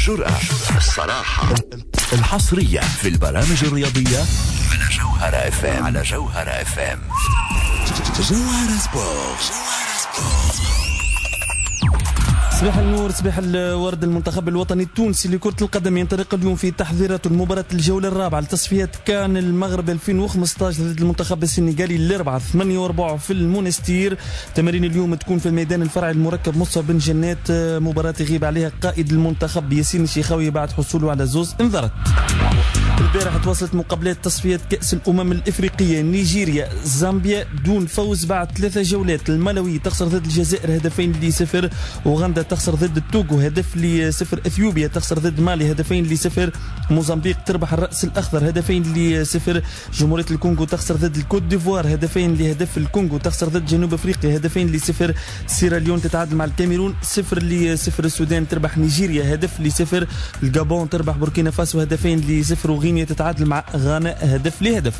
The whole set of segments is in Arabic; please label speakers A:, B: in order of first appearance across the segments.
A: الجرأة، الصراحة، الحصرية في البرامج الرياضية على جوهرة FM. على جوهرة FM. جوهرة سبورت.
B: صباح النور، صباح الورد. المنتخب الوطني التونسي لكرة القدم ينطلق اليوم في تحضيرات المباراة الجولة الرابعة لتصفيات كان المغرب 2015 ضد المنتخب السنغالي الأربعاء 8:15 في المونستير. تمارين اليوم تكون في الميدان الفرعي المركب مصعب بن جنات، مباراة يغيب عليها قائد المنتخب ياسين الشيخاوي بعد حصوله على زوز انذارات. البارح تواصلت مقابلات تصفيات كأس الأمم الإفريقية. نيجيريا زامبيا دون فوز بعد 3 جولات. الملاوي تخسر ضد الجزائر 2-0، أوغندا تخسر ضد التوغو 1-0، اثيوبيا تخسر ضد مالي 2-0، موزمبيق تربح الرأس الأخضر 2-0، جمهورية الكونغو تخسر ضد الكوت ديفوار 2-0، الكونغو تخسر ضد جنوب أفريقيا 2-0، سيراليون تتعادل مع الكاميرون 0-0، السودان تربح نيجيريا 1-0، الجابون تربح بوركينا فاسو 2-0، وغينيا تتعادل مع غانا 1-0.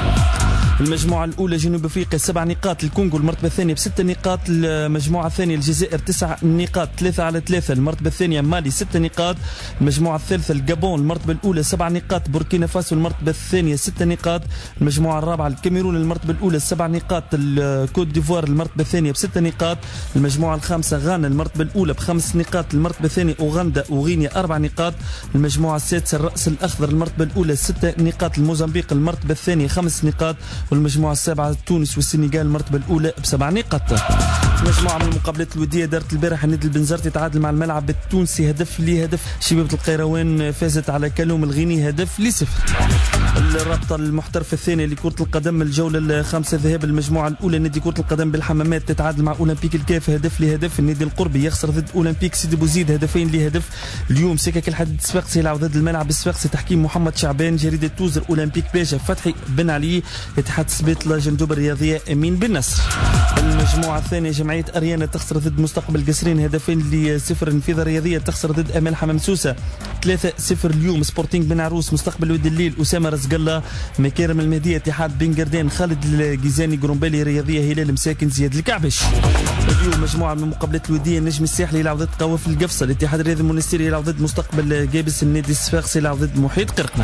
B: المجموعة الأولى جنوب أفريقيا 7 نقاط، الكونغو المرتبة الثانية ب6 نقاط، المجموعة الثانية الجزائر 9 نقاط 3-3، المرتبة الثانية مالي 6 نقاط، المجموعة الثالثة الجابون المرتبة الأولى 7 نقاط، بوركينا فاسو المرتبة الثانية 6 نقاط، المجموعة الرابعة الكاميرون المرتبة الأولى 7 نقاط، الكوت ديفوار المرتبة الثانية ب6 نقاط، المجموعة الخامسة غانا المرتبة الأولى ب5 نقاط، المرتبة الثانية أوغندا وغينيا 4 نقاط، المجموعة السادسة الرأس الأخضر المرتبة الأولى 6 نقاط، الموزمبيق المرتبة الثانية 5 نقاط، والمجموعة السابعة تونس والسنغال المرتبة الأولى ب7 نقاط. مجموعة من المقابلات الودية دارت البارح النادي البنزرتي تعادل مع الملعب التونسي 1-0، شبيبة القيروان فازت على كالوم الغيني 1-0. الرابطة المحترفة الثانية لكرة القدم الجولة الخامسة ذهاب المجموعة الأولى، نادي كرة القدم بالحمامات تتعادل مع أولمبيك الكاف 1-0، النادي القربي يخسر ضد أولمبيك سيدي بوزيد 2-0. اليوم سكك الحديد الصفاقسي يلعب ضد الملعب الصفاقسي تحكيم محمد شعبان، جريدة توزر أولمبيك باشا فتحي بن علي، اتحاد سبيطلة جندوب الرياضية أمين بن نصر. المجموعة الثانية جمعية أريانا تخسر ضد مستقبل قصرين 2-0، النفيذة الرياضية تخسر ضد أمال حمام سوسة 3-0. اليوم سبورتينج بن عروس مستقبل ود الليل أسامة رزق الله، مكارم المهدية اتحاد بن قردان خالد الجيزاني، قرومبالي رياضية هلال مساكن زياد الكعبش. اليوم مجموعة من المقابلات الودية، النجم الساحلي يلعب ضد قوافل القفصة، الاتحاد الرياضي المنستيري يلعب ضد مستقبل جابس، النادي الصفاقسي يلعب ضد محيط قرقنة.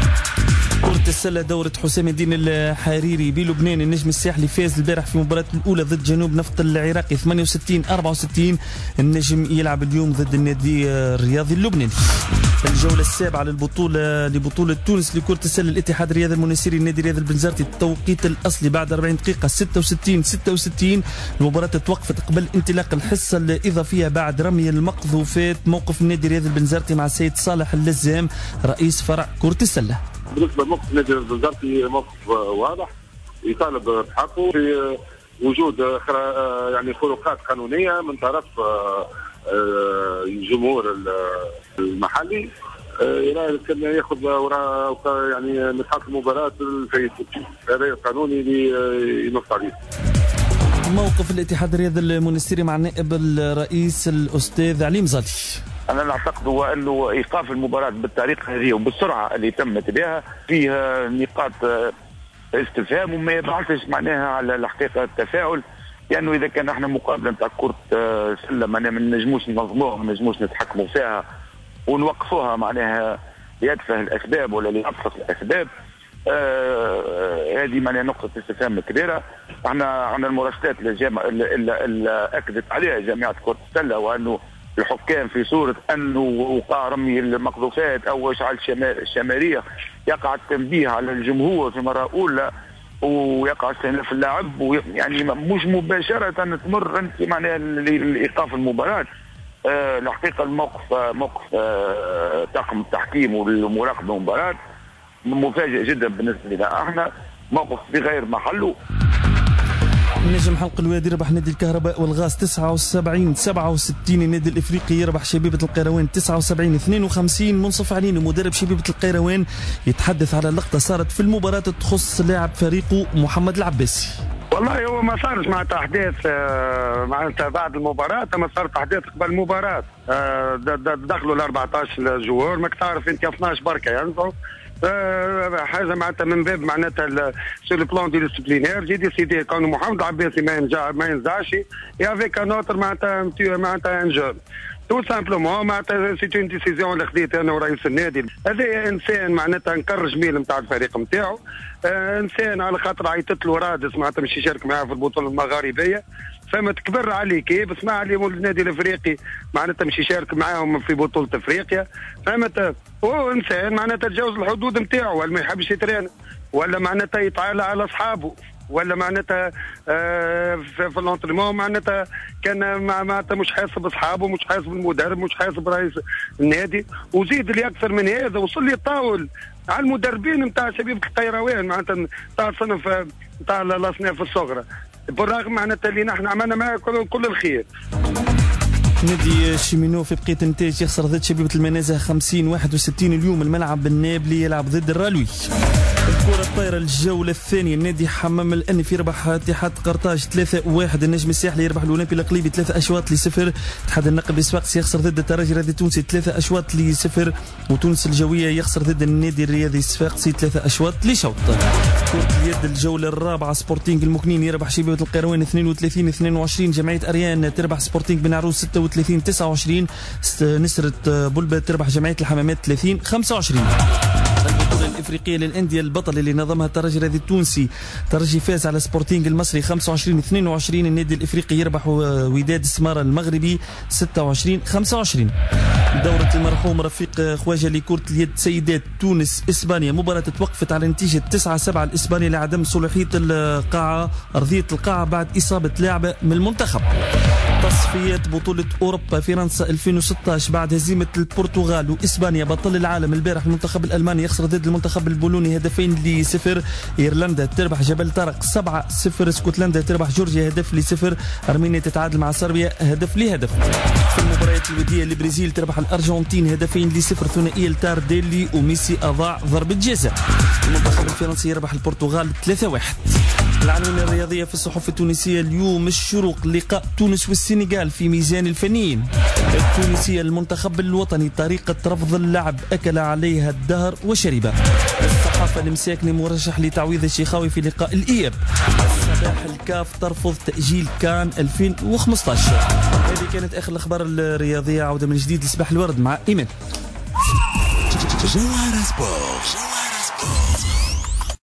B: كرة السلة دورة حسام الدين الحريري بلبنان، النجم الساحلي فاز البارح في مباراة الأولى ضد جنوب نفط العراقي 68-64، النجم يلعب اليوم ضد النادي الرياضي اللبناني. الجولة السابعة لبطولة تونس لكرة السلة، الاتحاد الرياضي المنستيري النادي الرياضي البنزرتي، التوقيت الأصلي بعد 40 دقيقة 66. المباراة توقفت قبل انطلاق الحصة الإضافية بعد رمي المقذوفات. موقف النادي الرياضي البنزرتي مع السيد صالح اللزام رئيس فرع كرة السلة.
C: بالنسبه لموقف النادي البنزرتي موقف واضح يطالب بحقه في وجود يعني خروقات قانونيه من طرف الجمهور المحلي، كان ياخذ وراء يعني نقاط المباراه الفايته. هذا القانوني اللي ينص عليه.
B: موقف الاتحاد الرياضي المنستيري مع نائب الرئيس الاستاذ علي مزالي.
D: أنا نعتقد هو أنه إيقاف المباراة بالطريقة هذه وبالسرعة اللي تمت بها فيها نقاط استفهام وما يبعثش معناها على الحقيقة التفاعل، لأنه إذا كان احنا مقابلة نتاع كرة سلة معناها ما نجموش ننظموها، ما نجموش نتحكموا فيها ونوقفوها معناها لأتفه الأسباب ولا لأبسط الأسباب، هذه معناها نقطة استفهام كبيرة. احنا عندنا المراسلات اللي أكدت عليها جامعة كرة السلة، وأنه الحكام في صورة أنه وقع رمي المقذوفات أو إشعال الشمارية يقع التنبيه على الجمهور في مرة أولى ويقع استئناف اللاعب، يعني مش مباشرة تمر أنت معناها لإيقاف المباراة. الحقيقة الموقف موقف طاقم التحكيم والمراقبة المباراة مفاجئ جدا بالنسبة لنا، احنا موقف بغير محله.
B: نجم حلق الوادي ربح نادي الكهرباء والغاز 79-67، النادي الافريقي يربح شبيبة القيروان 79-52. منصف عليني مدرب شبيبة القيروان يتحدث على لقطة صارت في المباراة تخص لاعب فريقه محمد العباسي.
E: والله هو ما صارش معناتها احداث معناتها بعد المباراة، ما صارت احداث قبل المباراة. دخلوا ال 14 جوار، ماك تعرف انت 12 بركة يعني حاجه معناتها من باب معناتها سور البلان دي ديسيبلينير جي ديسيدي كون محمد العباسي ما ينزعش افيك ان اوتر معناتها ان جون. تو سامبلومون معناتها سي اون ديسيزيون اللي خديت انا ورئيس النادي. هذا انسان معناتها نكر جميل نتاع الفريق نتاعو، انسان على خاطر عيطت له رادس معناتها مش يشارك معاه في البطوله المغاربيه، فما تكبر عليه كيف اسمع لي النادي الافريقي معناتها مش يشارك معاهم في بطوله افريقيا، فهمت؟ هو انسان معناتها تجاوز الحدود نتاعو، ولا ما يحبش يترين، ولا معناتها يتعالى على اصحابه، ولا معناتها في الانترينمون معناتها كان معناتها مش حاسب اصحابه، مش حاسب المدرب، مش حاسب رئيس النادي، وزيد اللي اكثر من هذا وصل لي طاول على المدربين نتاع شبيبه الطيروان معناتها نتاع الصنف نتاع الاصناف الصغرى، بالرغم معناتها اللي نحن عملنا معاه كل الخير.
B: نادي شيمينو في بقية النتائج يخسر ضد شبيبة المنازه 50-61 اليوم. الملعب النابلي يلعب ضد الرالوي. الكرة الطايرة الجولة الثانية، النادي حمام الأنف يربح اتحاد قرطاج 3-1. النجم الساحلي يربح الأولمبي الإقليمي 3-0. اتحاد النقب صفاقس يخسر ضد الترجي الرياضي التونسي 3-0. وتونس الجوية يخسر ضد النادي الرياضي الصفاقسي 3-0. كرة اليد الجولة الرابعة، سبورتينغ المكنين يربح شبيبة القيروان 32-22. جمعية أريان تربح سبورتينغ بن عروس 36-29. نسرة بلبة تربح جمعية الحمامات 30-25. البطولة الإفريقية للأندية، البطل اللي نظمها الترجي الرياضي التونسي، الترجي فاز على سبورتينغ المصري 25-22. النادي الإفريقي يربح وداد السمارة المغربي 26-25. دورة المرحوم رفيق خواجة لكرة اليد سيدات تونس إسبانيا، مباراة توقفت على نتيجة 9-7 لإسبانيا لعدم صلاحية القاعة، أرضية القاعة بعد إصابة لاعبة من المنتخب. تصفيات بطولة أوروبا فرنسا 2016 بعد هزيمة البرتغال وإسبانيا بطل العالم البارح. المنتخب الألماني يخسر ضد المنتخب البولوني 2-0. إيرلندا تربح جبل طارق 7-0. اسكتلندا تربح جورجيا 1-0. أرمينيا تتعادل مع صربيا 1-0. في المباريات الودية البرازيل تربح الأرجنتين 2-0. ثنائية التارديلي وميسي أضاع ضربة جزاء. المنتخب الفرنسي يربح البرتغال 3-1. العناوين الرياضية في الصحف التونسية اليوم: الشروق لقاء تونس والسنغال في ميزان الفنيين. التونسية المنتخب الوطني طريقة رفض اللعب أكل عليها الدهر وشرب. الصحافة المساكني مرشح لتعويض الشيخاوي في لقاء الإياب. الصباح الكاف ترفض تأجيل كان 2015. هذه كانت آخر الأخبار الرياضية. عودة من جديد لصباح الورد مع إيمان.
A: جوهرة سبورت.